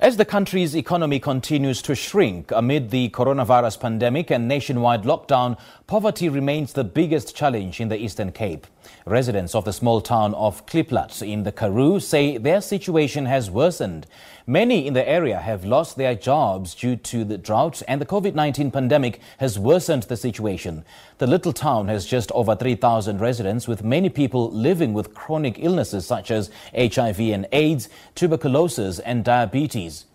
As the country's economy continues to shrink amid the coronavirus pandemic and nationwide lockdown, poverty remains the biggest challenge in the Eastern Cape. Residents of the small town of Kliplat in the Karoo say their situation has worsened. Many in the area have lost their jobs due to the drought, and the COVID-19 pandemic has worsened the situation. The little town has just over 3,000 residents, with many people living with chronic illnesses such as HIV and AIDS, tuberculosis and diabetes.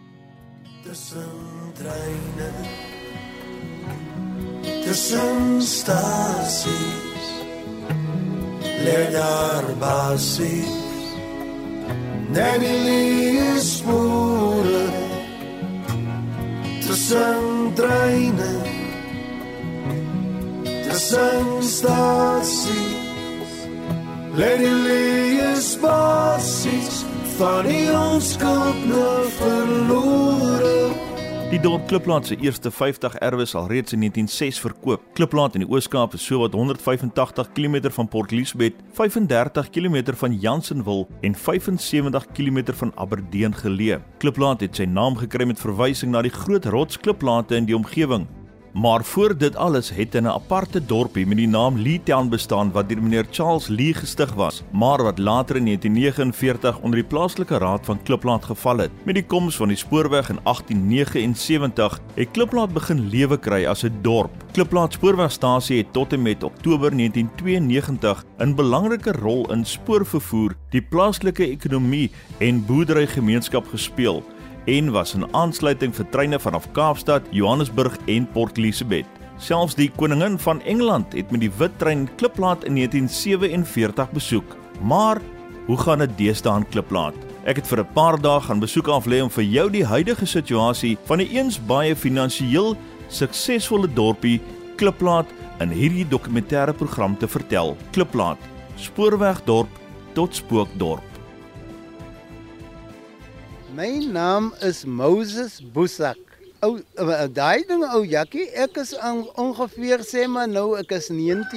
Tussen stasies lê daar basies net die leespore tussen treine tussen stasies lê die leespasies van die onskuld na verlore. Die dorp Kliplat se eerste 50 erwe is al reeds in 1906 verkoop. Kliplat in die Oos-Kaap is sowat 185 km van Port Elizabeth, 35 km van Jansenwil en 75 km van Aberdeen geleë. Kliplat het sy naam gekry met verwysing na die groot rotsklipplate in die omgewing. Maar voor dit alles het 'n aparte dorpie met die naam Leetown bestaan wat deur meneer Charles Lee gestig was, maar wat later in 1949 onder die plaaslike raad van Kliplat geval het. Met die koms van die spoorweg in 1879 het Kliplat begin lewe kry as 'n dorp. Kliplat spoorwegstasie het tot en met Oktober 1992 'n belangrike rol in spoorvervoer, die plaaslike ekonomie en boerderygemeenskap gespeel en was 'n aansluiting vir treine vanaf Kaapstad, Johannesburg en Port Elizabeth. Selfs die koningin van Engeland het met die wit trein Kliplat in 1947 besoek. Maar hoe gaan dit deesdae aan Kliplat? Ek het vir 'n paar dae gaan besoek aflê om vir jou die huidige situasie van die eens baie finansiëel suksesvolle dorpie Kliplat in hierdie dokumentêre program te vertel. Kliplat, spoorwegdorp tot spookdorp. My naam is Moses Boesak. Daai ding ou Jakkie, ek is ongeveer sê maar nou ek is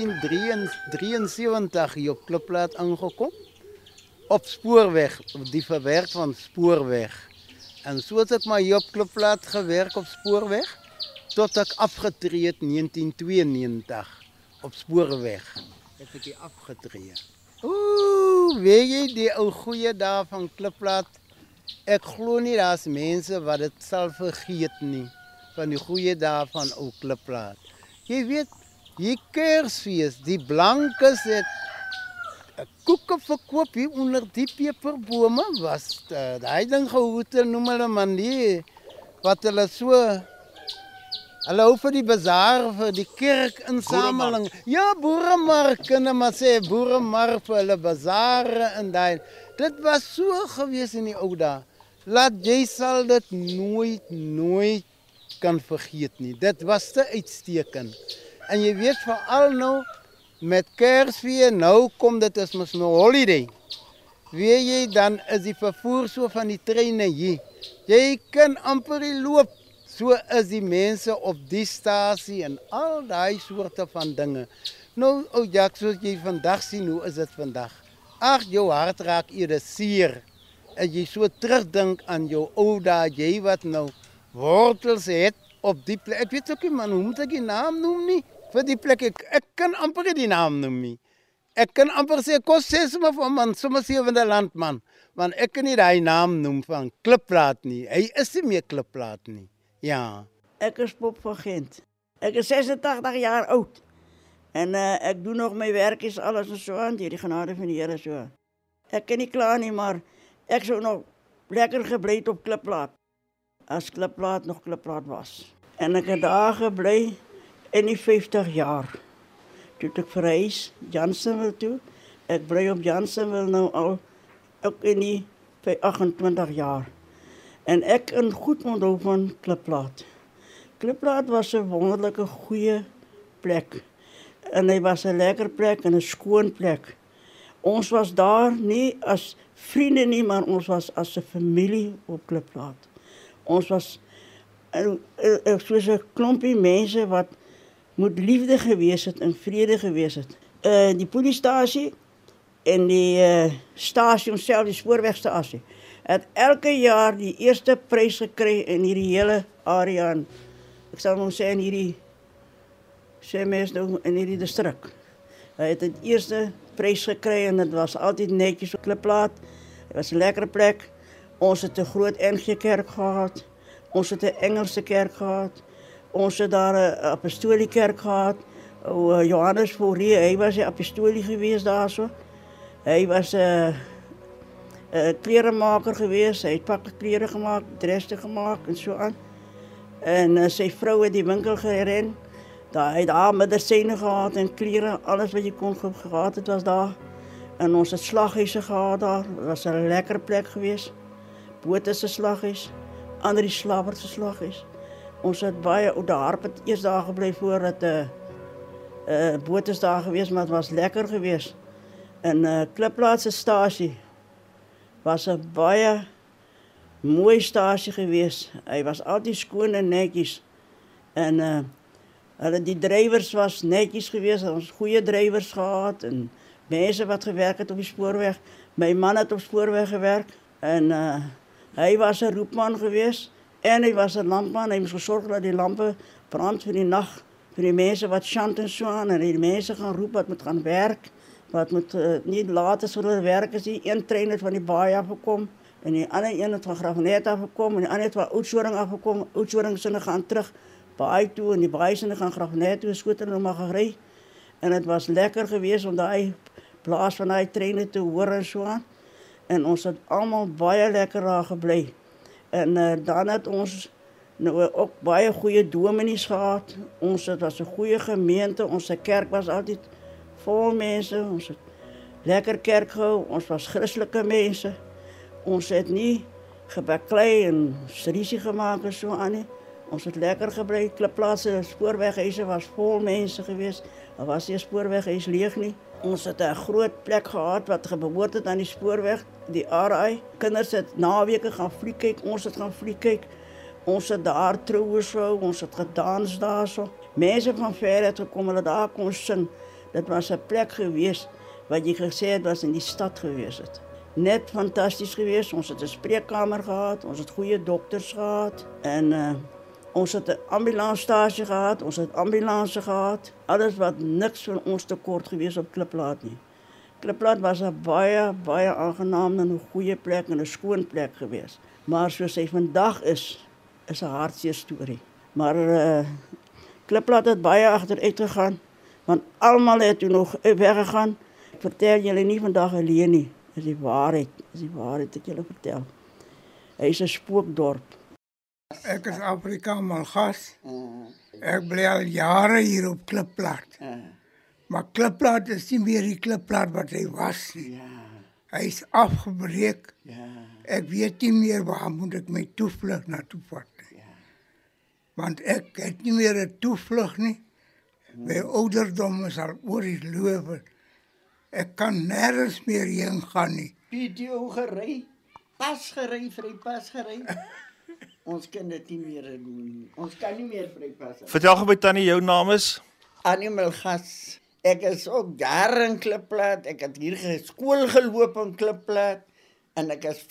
1973 hier op Kliplat aangekom. Op spoorweg, die verwerk van spoorweg. En so het ek maar hier op Kliplat gewerk op spoorweg tot ek afgetree het 1992 op spoorweg. Het ek hier afgetree. Weet jy die ou goeie dae van Kliplat? Ek glo nie daar's mense wat dit sal vergeet nie, van die goeie dae van ou Kliplat. Jy weet, hier Kersfees, die blankes het koeke verkoop hier onder die peperbome, was daai ding gehoete, noem hulle man die, wat hulle so, hulle hou vir die bazaar, vir die kerkinsameling. Ja, boeremark, kan hulle maar sê, boeremark vir hulle bazaar en daai. Dit was so gewees in die ou dae. Laat jy sal dit nooit kan vergeet nie. Dit was te uitstekend. En jy weet veral nou met Kersfees, nou kom dit as mos nou holiday. Weet jy, dan is die vervoer so van die treine hier. Jy kan amper loop. So is die mense op die stasie en al daai soorte van dinge. Nou, ou Jak, soos jy vandag sien, hoe is dit vandag? Ag, jou hart raak eerder seer. En jy so terugdink aan jou ou dae, jy wat nou wortels het op die plek. Ek weet ook nie man, hoe moet ek die naam noem nie? Vir die plek, ek kan amper nie die naam noem nie. Ek kan amper sê, kos sê sommer van man, sommer sewende land man. Want ek kan nie die naam noem van Kliplat nie. Hy is nie meer Kliplat nie. Ja. Ek is Pop van Gent. Ek is 86 jaar oud. En ek doen nog my werk is alles en so aan, die genade van die Here so. Ek kan nie klaar nie, maar ek sou nog lekker gebly het op Kliplat. As Kliplat nog Kliplat was. En ek het daar gebly in die 50 jaar. Toe ek verhuis Jansenwil toe. Ek bly op Jansenwil nou al ook in die 28 jaar. En ek in goed onthou van Kliplat. Kliplat was 'n wonderlike goeie plek. En hy was 'n lekker plek en 'n skoon plek. Ons was daar nie as vriende nie, maar ons was as 'n familie op Kliplat. Ons was soos 'n klompie mense wat moet liefde gewees het en vrede gewees het. Die polisiestasie en die stasie onsself, die spoorwegstasie, het elke jaar die eerste prys gekry in hierdie hele area. Ek sal nou sê in hierdie in hierdie distrik. Hy het die eerste prys gekry en dit was altyd netjies op Klipplaat. Dit was 'n lekker plek. Ons het 'n groot NG Kerk gehad. Ons het 'n Engelse kerk gehad. Ons het daar 'n apostolie kerk gehad. Johannes Fourie, hy was 'n apostolie geweest daarso. Hy was 'n kleremaker geweest. Hy het pakke klere gemaak, dresse gemaak en so aan. En sy vrou het die winkel geren. Daar het daar medisyne gehad en klere, alles wat jy kon gehad het was daar. En ons het slaghuise gehad daar. Dit was 'n lekker plek geweest. Bote se slaghuis, Andrie Slabber se slaghuis. Ons het baie ou daar het eers daar gebly voordat bote daar geweest, maar dit was lekker geweest. En Klipplaat se stasie was 'n baie mooi stasie geweest. Hy was altyd skoon en netjies. En die drywers was netjies geweest. Ons goeie drywers gehad en mense wat gewerk het op die spoorweg. My man het op spoorweg gewerk en hy was 'n roepman geweest en hy was 'n lampman. Hy moes gesorg dat die lampe brand vir die nag vir die mense wat chant en so aan en die mense gaan roep wat moet gaan werk. Wat moet nie laat as hulle werk as die een trein het van die baai afgekom en die ander een het van Graafnet afgekom en die ander het van Oudtshoorn afgekom. Oudtshoorn sinne gaan terug baai toe en die baai sinne gaan Graafnet toe, skoot hulle maar gery. En dit was lekker geweest om daai blaas van daai treine te hoor en so aan. En ons het almal baie lekker daar gebly. En dan het ons nou ook baie goeie dominees gehad. Ons het was 'n goeie gemeente. Ons kerk was altyd vol mense. Ons het lekker kerk gehou. Ons was Christelike mense. Ons het nie gebaklei en strisie gemaak en so aan nie. Ons het lekker gebly. Klipplaat se spoorweghuise was vol mense geweest. Daar was nie 'n spoorweghuis leeg nie. Ons het 'n groot plek gehad wat gebehoort het aan die spoorweg, die RI. Kinders het naweke gaan fliek kyk. Ons het gaan fliek kyk. Ons het daar troues gehou. Ons het gedans daarso. Mense van ver het gekom, hulle daar kon sing. Dit was 'n plek geweest wat jy gesê het was in die stad geweest het. Net fantasties geweest. Ons het 'n spreekkamer gehad. Ons het goeie dokters gehad en ons het 'n ambulansstasie gehad, ons het ambulanse gehad. Alles wat niks van ons tekort geweest op Klipplaat nie. Klipplaat was 'n baie aangenaam en 'n goeie plek en 'n skoon plek geweest. Maar soos hy vandag is 'n hartseer storie. Maar Klipplaat het baie agteruit gegaan, want almal het toe nog weggegaan. Ek vertel julle nie vandag alleen nie. Dis die waarheid wat ek julle vertel. Hy is 'n spookdorp. Ek is Afrika Malgas. Ek bly al jare hier op Klipplaat. Maar Klipplaat is nie meer die Klipplaat wat hy was nie. Hy is afgebreek. Ek weet nie meer waar moet ek my toevlug na toe vat nie. Want ek het nie meer 'n toevlug nie. My ouderdom is al oor die loop. Ek kan nergens meer heen gaan nie. PTO gery, pas gery. Ons kan dit nie meer doen. Ons kan nie meer vrypas. Vertel gou by tannie jou naam is? Annie Malgas. Ek is ook jare in Klipplaat. Ek het hier skool geloop in Klipplaat en ek is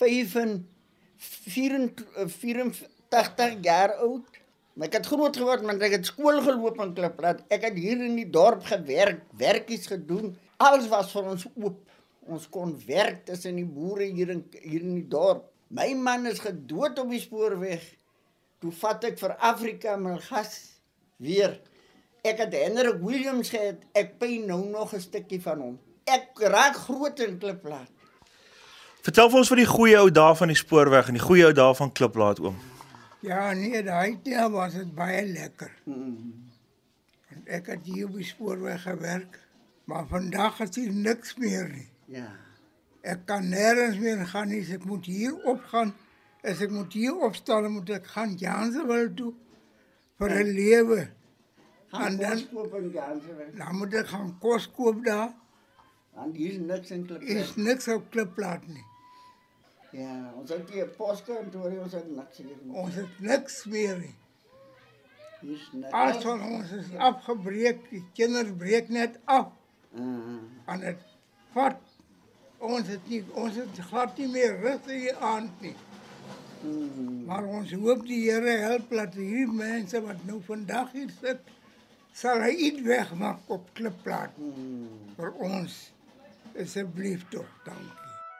84 jaar oud. Maar ek het groot geword, want ek het skool geloop in Klipplaat. Ek het hier in die dorp gewerk, werkies gedoen. Alles was vir ons oop. Ons kon werk tussen die boere hier in die dorp. My man is gedood op die spoorweg. Toe vat ek vir Afrika Malgas weer. Ek het Hendrik Williams gehad. Ek pyn nou nog 'n stukkie van hom. Ek raak groot in Klipplaat. Vertel vir ons van die goeie ou dae van die spoorweg en die goeie ou dae van Klipplaat, oom. Ja, nee, daai tyd was dit baie lekker. Want ek het hier op die spoorweg gewerk, maar vandag is hier niks meer nie. Ja. Ek kan nergens meer gaan nie. Ek moet hier opgaan. As ek moet hier opstaan, moet ek gaan Jansewil toe vir 'n lewe. En dan moet ek gaan kos koop daar. Want hier is niks in Klipplaat. Is niks op Klipplaat nie. Ja, ons het hier 'n poskantoor, ons het niks hier nie. Ons het niks meer nie. Hier is niks. Alles van ons is afgebreek. Die kinders breek net af. En het vat ons het glad nie meer rus in die aand nie. Maar ons hoop die Here help dat hierdie mense wat nou vandag hier sit, sal hy iets wegmaak op Klipplaat. Vir ons, asseblief toch, dankie.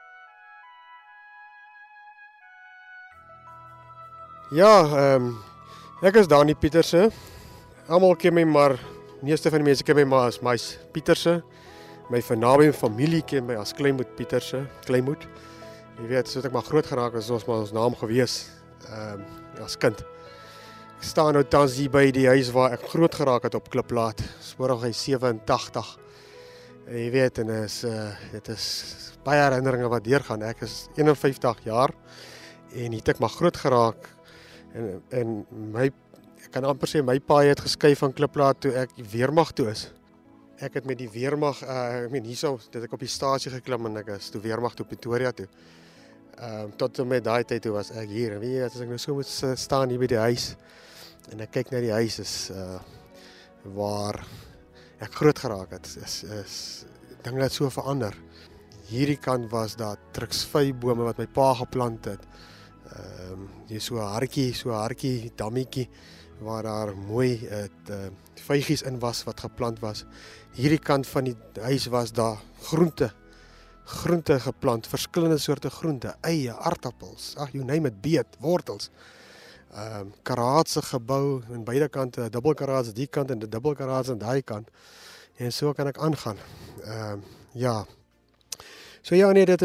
Ja, ek is Dani Pieterse. Almal ken my, maar meeste van die mense ken my maar as Meis Pieterse. My vernaamde familie ken my as Kleinmoed Pieterse, Kleinmoed. Jy weet, so het ek maar groot geraak as ons maar ons naam gewees, as kind. Ek staan nou tans hier by die huis waar ek groot geraak het op Klipplaat, Spoorweg 87. Jy weet, en dit is baie herinneringe wat deurgaan. Ek is 51 jaar en hier het ek maar groot geraak. En ek kan amper sê, my pa het geskei van Klipplaat toe ek weermag toe is. Ek het met die weermag, hierso, dat ek op die stasie geklim en ek is toe weermag toe Pretoria toe. Tot en met daai tyd toe was ek hier. En weet jy, as ek nou so moet staan hier by die huis, en ek kyk na die huis, is waar ek groot geraak het, is dinge het so verander. Hierdie kant was daar truksvybome wat my pa geplant het. Jy so 'n hartjie dammetjie waar daar mooi vygies in was wat geplant was. Hierdie kant van die huis was daar groente geplant, verskillende soorte groente, eie, aardappels, you name it, beet, wortels. Karaatse gebou aan beide kante, dubbelkaraats die kant en die dubbelkaraats aan daai kant. En so kan ek aangaan. Ja. So ja, nee, dit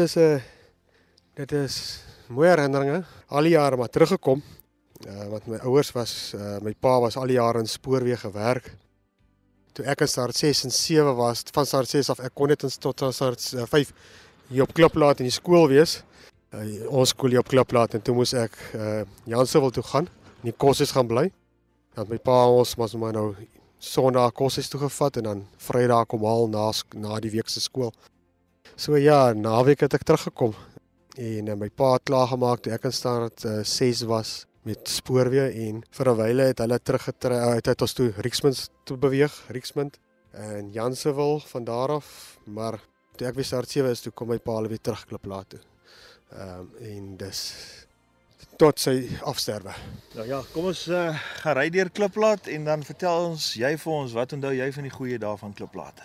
is mooie herinneringe. Al die jare maar teruggekom. Want my ouers my pa was al die jare in spoorweeg gewerk. Toe ek in staat 6 en 7 was, van staat 6 af, ek kon net tot staat 5 hier op Klipplaat in die skool wees. Ons skool hier op Klipplaat en toe moes ek Jansewil toe gaan, in die koshuis gaan bly. Dan my pa ons was maar nou Sondag koshuis toe gevat en dan Vrydag kom haal na die week se skool. So ja, naweek het ek teruggekom. En my pa het klaargemaak toe ek in staat 6 was met spoorweë en vir 'n wyle het hulle teruggetrek uit ons toe Rieksmond toe beweeg, Rieksmond en Jansewil van daar af, maar toe ek weer staat 7 is toe kom my pa weer terug Klipplaat toe. En dis tot sy afsterwe. Nou ja, kom ons gaan ry deur Klipplaat en dan vertel jy vir ons, wat onthou jy van die goeie dae van Klipplaat?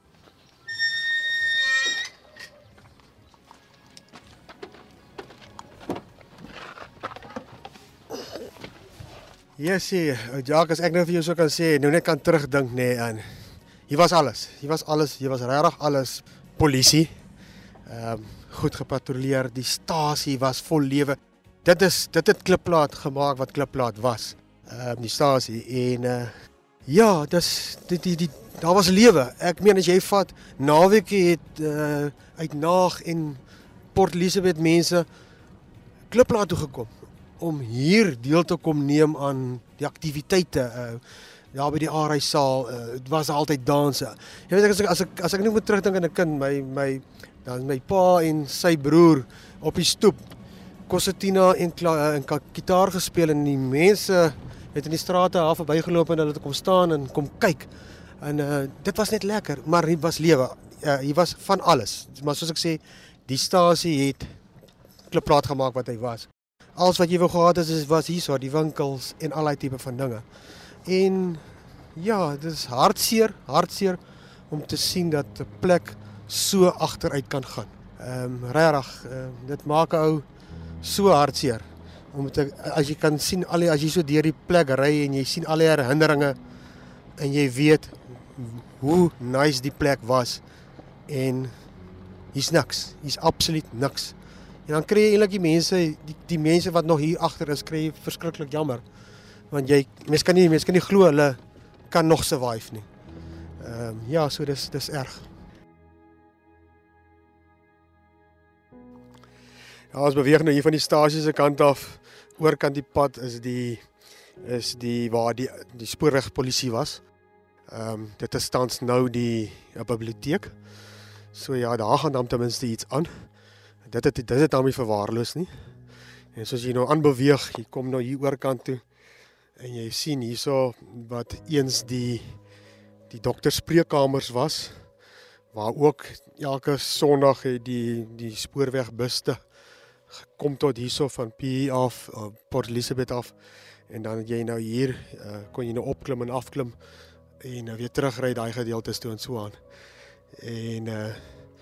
Yes, Jacques, as ek nou vir jou so kan sê, nou net kan terugdink, nee, en hier was alles, hier was regtig alles, polisie, goed gepatrolleer, die stasie was vol lewe, dit het Klipplaat gemaak wat Klipplaat was, die stasie, en ja, daar was lewe, ek meen as jy vat, naweek het uit Naag en Port Elizabeth mense Klipplaat toe gekom, om hier deel te kom neem aan die aktiwiteite, daar by die Aarhuissaal, het was altyd danse. Jy weet, as ek nou moet terugdink aan 'n kind, dan my pa en sy broer op die stoep, Concertina en gitaar gespeel en die mense het in die strate half verbygeloop en hulle het kom staan en kom kyk. En dit was net lekker, maar hier was lewe. Hier was van alles. Maar soos ek sê, die stasie het Klipplaat gemaak wat hy was. Alles wat jy wou gehad het, was hier so, die winkels en allerlei tipe van dinge. En ja, dit is hartseer om te sien dat 'n plek so agteruit kan gaan. Regtig, dit maak 'n ou so hartseer. As jy kan sien, as jy so deur die plek ry en jy sien al die herinneringe en jy weet hoe nice die plek was en hier's niks, hier's absoluut niks. En dan kry jy eintlik die mense wat nog hier agter is, kry jy verskriklik jammer. Want mens kan nie glo hulle kan nog survive nie. Ja, so dis erg. Ja, ons beweeg nou hier van die stasie se kant af, oorkant die pad is waar die spoorwegpolisie was. Dit is tans nou die biblioteek. So ja, daar gaan dan ten minste iets aan. Dit het dan nie verwaarloos nie. En soos jy nou aanbeweeg, jy kom nou hier oorkant toe en jy sien hierso wat eens die dokterspreekkamers was, waar ook elke Sondag het die spoorwegbuste gekom tot hierso van PE af, Port Elizabeth af, en dan jy nou hier, kon jy nou opklim en afklim, en weer terugry daai gedeeltes toe en so aan. En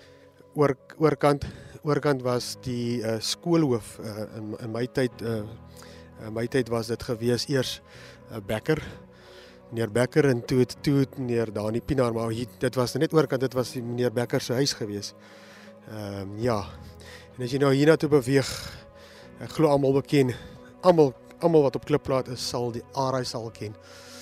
oorkant was die skoolhoof, in my tyd was dit gewees eers Becker, meneer Becker, en toe het meneer Dani Pinaar, maar dit was net oorkant, dit was die meneer Becker se huis gewees. Ja, en as jy nou hiernatoe beweeg, ek glo almal beken, almal wat op Klipplaat is, sal die Arai sal ken.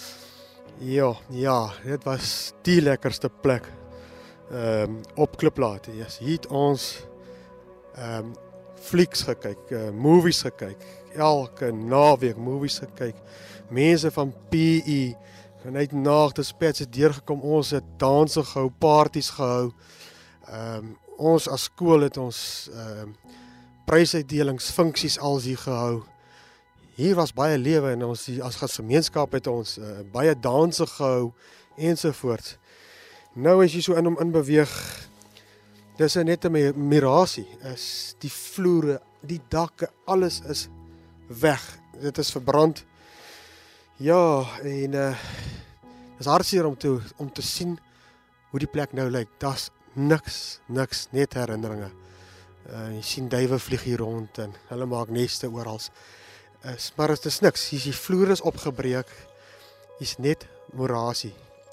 Ja, dit was die lekkerste plek op Klipplaat. Yes, hier het ons flieks gekyk, movies gekyk, elke naweek movies gekyk. Mense van PE, vanuit nagte spets het deurgekom, ons het danse gehou, parties gehou. Ons as skool het ons prysuitdelings, funksies als hier gehou. Hier was baie lewe en ons as gemeenskap het ons baie danse gehou ensovoorts. Nou as jy so in hom inbeweeg, dis net 'n mirasie. Is die vloere, die dakke, alles is weg. Dit is verbrand. Ja, en dis hartseer om te sien hoe die plek nou lyk. Daar's niks, net herinneringe. Jy sien duwe vlieg hier rond en hulle maak neste oral. Maar dit is niks. Die vloer is opgebreek. Is net morasie.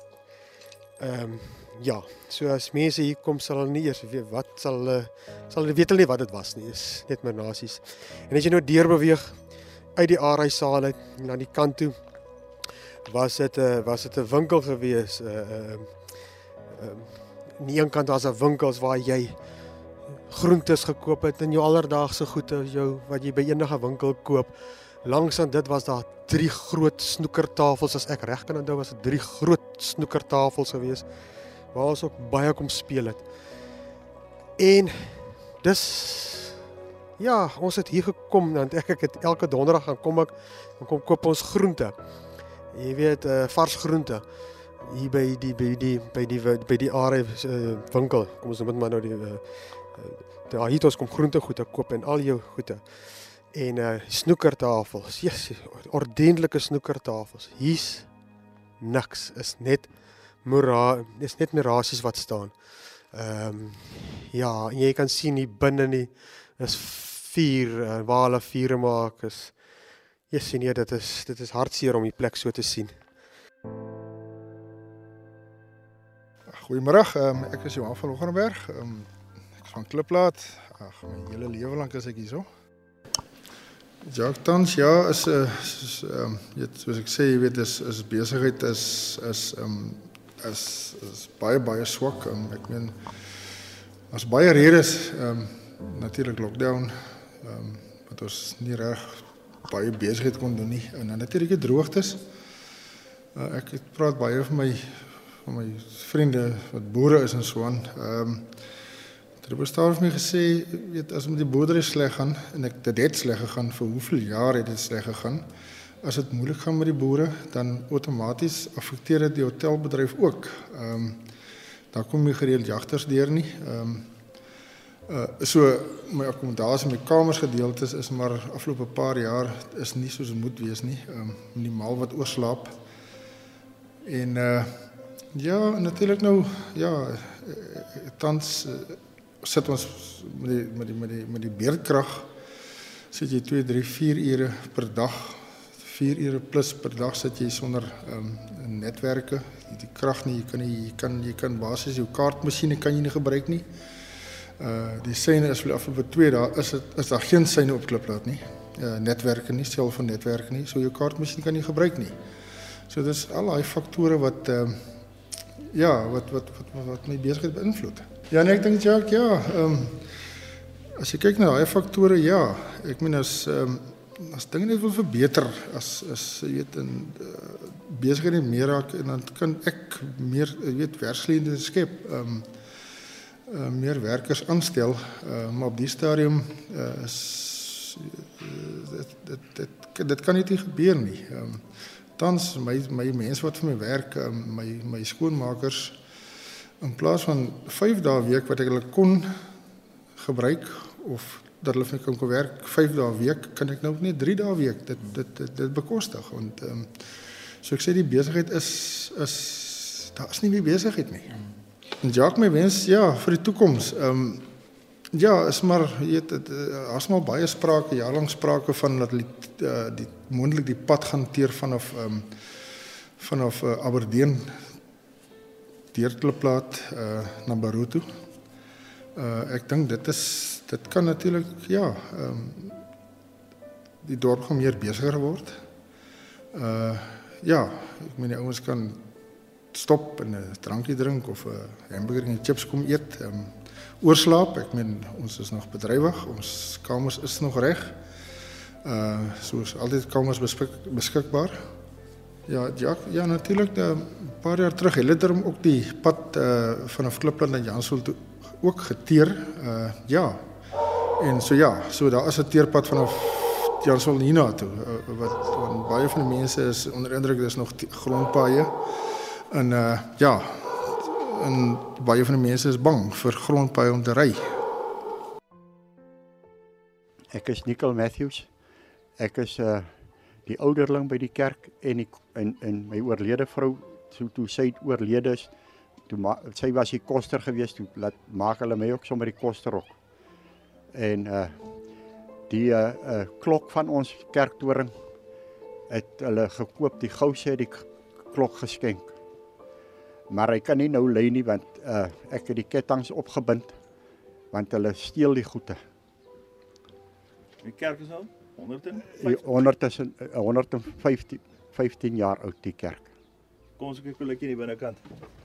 Ja, so as mense hier kom, sal hulle nie eers weet wat sal hulle weet nie wat dit was nie. Is net moerasies. En as jy nou deurbeweeg uit die Arai saal uit na die kant toe, was dit 'n winkel gewees. Aan die een kant was 'n winkels waar jy groentes gekoop het en jou alledaagse goede, wat jy by enige winkel koop. Langs aan dit was daar 3 groot snoekertafels, as ek reg kan onthou, was dit 3 groot snoekertafels gewees, waar ons ook baie kom speel het. En dis, ja, ons het hier gekom, want ek het elke donderdag dan kom koop ons groente. Jy weet, vars groente. Hier by die Arai winkel, kom ons noem dit maar nou daar hier ons kom groentegoede koop en al jou goede. En snoekertafels, yes, ordentlike snoekertafels. Hier's niks, is net mirasies wat staan. Ja, en jy kan sien hier binne is vuur, waar hulle vuur maak, jy sien nie, dit is hartseer om die plek so te sien. Goeiemiddag, ek is Johan van Hogenberg, ek is van Klipplaat, my hele lewe lank is ek hier so. Ja, tans, ja, soos ek sê, jy weet, is besigheid is baie swak, ek meen, as baie redes, natuurlik lockdown, wat ons nie reg baie besigheid kon doen nie, en dan natuurlik die droogtes, ek praat baie van my vriende wat boere is en so aan. Er bestaan vir my gesê, weet, as met die boerdery sleg gaan, en dit het sleg gegaan, vir hoeveel jaar het dit sleg gegaan, as dit moeilik gaan met die boere, dan outomaties affekteer dit die hotelbedryf ook. Daar kom nie gereeld jagters deur nie. So my akkommodasie, my kamersgedeeltes is maar afgelope paar jaar is nie soos dit moet wees nie. Minimaal wat oorslaap. En ja, natuurlik nou, ja, tans sit ons met die beerdkrag, sit jy 2, 3, 4 ure per dag, 4 ure plus per dag sit jy sonder netwerke, die krag nie, jy kan basies jou kaartmasjiene kan jy nie gebruik nie. Die syne is vir die afgelope 2 dae, is daar geen syne op Klipplaat nie, netwerke nie, selfoonnetwerke nie, so jou kaartmasjien kan jy gebruik nie. So dis al die faktore wat wat my besigheid beïnvloed. Ja, en ek dink Jacques, ja, as jy kyk na die faktore, ja, ek meen as dinge net wil verbeter, as jy weet, besigheid net meer raak, en dan kan ek meer, jy weet, werksgeleenthede skep, meer werkers aanstel, maar op die stadium dit kan nie gebeur nie. Tans my mense wat vir my werk, my skoonmakers, In plaas van 5 dae 'n week wat ek hulle kon gebruik of dat hulle vir my kan werk 5 dae 'n week, kan ek nou net 3 dae 'n week dit bekostig. Want so ek sê die besigheid is daar is nie meer besigheid nie. En Jacques, my wens vir die toekoms. Is maar daar's maar baie sprake, jaarlang sprake van dat die moontlik die pad gaan hanteer vanaf Aberdeen deur Klipplaat na Barrow toe. Ek dink dit kan natuurlik die dorp gaan meer besiger word. Ek meen die ouens kan stop en 'n drankie drink of 'n hamburger en chips kom eet. Oorslaap, ek meen ons is nog bedrywig, ons kamers is nog reg. Soos altyd kamers beskikbaar. Ja, natuurlik 'n paar jaar terug het hulle ook die pad vanaf Klipplaat na Jansveld toe ook geteer. En so daar is 'n teerpad vanaf Jansveld hierna toe wat baie van die mense is onder indruk, dis nog grondpaaie. En en baie van die mense is bang vir grondpaaie om te ry. Ek is Nicol Matthews. Ek is die ouderling by die kerk en my oorlede vrou, toe sy oorlede is, sy was die koster geweest, toe maak hulle my ook sommer die koster ook. En die klok van ons kerktoring het hulle gekoop, die gouse het die klok geskenk. Maar hy kan nie nou lei nie, want ek het die kettinge opgebind, want hulle steel die goede. Die kerk is nou 115 jaar oud, die kerk. Kom ons kyk hoe lyk die binnekant.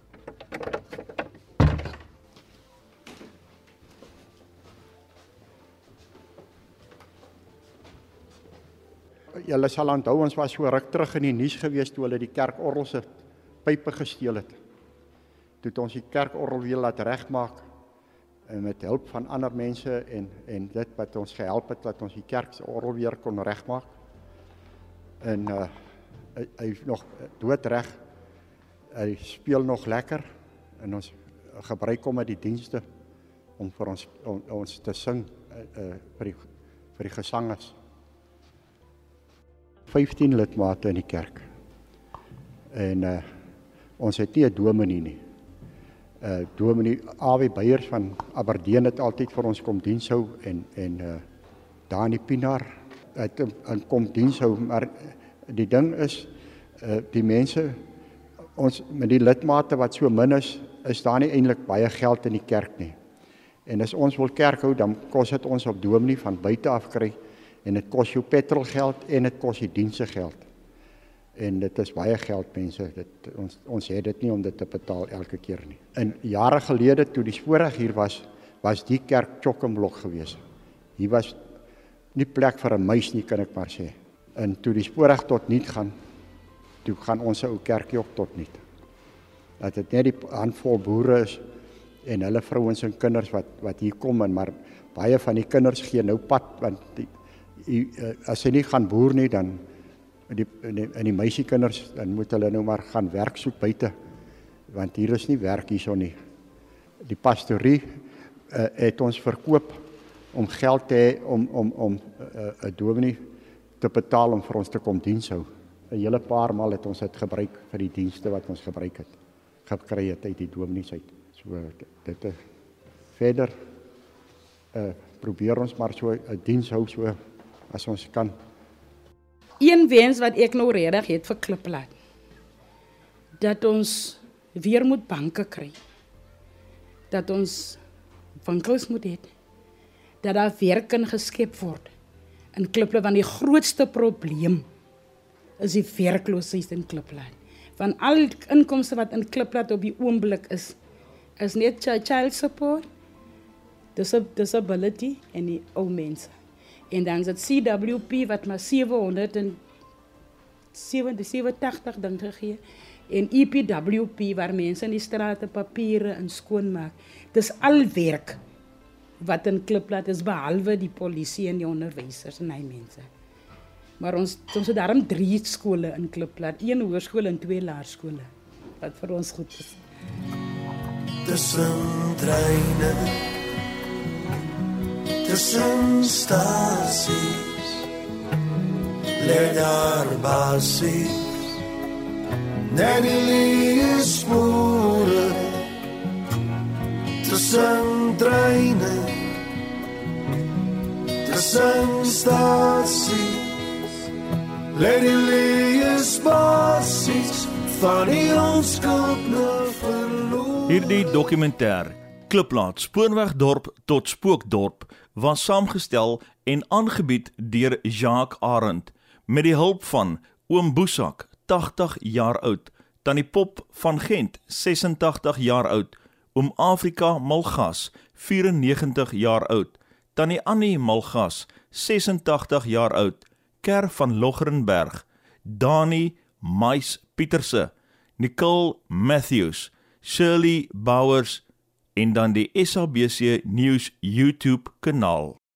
Julle sal onthou, ons was so ruk terug in die nuus geweest toe hulle die kerkorgel se pype gesteel het. Toe het ons die kerkorgel weer laat regmaak en met hulp van ander mense en dit wat ons gehelp het dat ons die kerk se orgel weer kon regmaak. En hy is nog doodreg. Hy speel nog lekker en ons gebruik hom met die dienste om vir ons te sing vir die gesangers. 15 lidmate in die kerk. En ons het nie 'n dominee nie. Dominee A.W. Beyers van Aberdeen het altyd vir ons kom diens hou en Dani Pinaar het kom diens hou, maar die ding is die mense, ons met die lidmate wat so min is daar nie eintlik baie geld in die kerk nie. En as ons wil kerk hou, dan kos dit ons op dominee van buite af kry en dit kos jou petrolgeld en dit kos die dienste geld. En dit is baie geld, mense. Ons het dit nie om dit te betaal elke keer nie. En jare gelede, toe die spoorweg hier was die kerk chock-en-blok geweest. Hier was nie plek vir 'n muis nie, kan ek maar sê. En toe die spoorweg tot niet gaan, toe gaan ons ou kerkie ook tot niet. Dat dit net die handvol boere is en hulle vrouens en kinders wat hier kom, maar baie van die kinders gee nou pad, want as hy nie gaan boer nie, dan die meisiekinders, dan moet hulle nou maar gaan werk soek buite, want hier is nie werk hierso nie. Die pastorie het ons verkoop om geld te hê om 'n dominee te betaal om vir ons te kom diens hou. 'n Hele paar maal het ons dit gebruik vir die dienste wat ons gebruik het, gekry het uit die dominees uit. So dit verder probeer ons maar so 'n diens hou so as ons kan. Een wens wat ek nou regtig het vir Klipplaat, dat ons weer moet banke kry, dat ons winkels moet hê, dat daar werk kan geskep word in Klipplaat, want die grootste probleem is die werkloosheid in Klipplaat. Van al inkomste wat in Klipplaat op die oomblik is net child support, disability en die ou mense. En dan is het CWP wat maar 787 dink gegee en EPWP waar mense in die strate papiere en skoonmaak. Dis al werk wat in Klipplaat is, behalwe die polisie en die onderwysers en hy mense. Maar ons het daarom 3 skole in Klipplaat, 1 hoërskool en 2 laerskole wat vir ons goed is. tussen treine, tussen stasies, lê daar basies, net die leë spore, tussen treine, tussen stasies, lê die leë basies, van die onskuld nou verloor. Hierdie dokumentêr, Kliplaat, Spoorwegdorp tot Spookdorp, was saamgestel en aangebied deur Jacques Arend, met die hulp van Oom Boesak, 80 jaar oud, Tannie Pop van Gent, 86 jaar oud, Oom Afrika Malgas, 94 jaar oud, Tannie Annie Malgas, 86 jaar oud, Ker van Loggerenberg, Dani Mais Pieterse, Nicole Matthews, Shirley Bowers en dan die SABC News YouTube kanaal.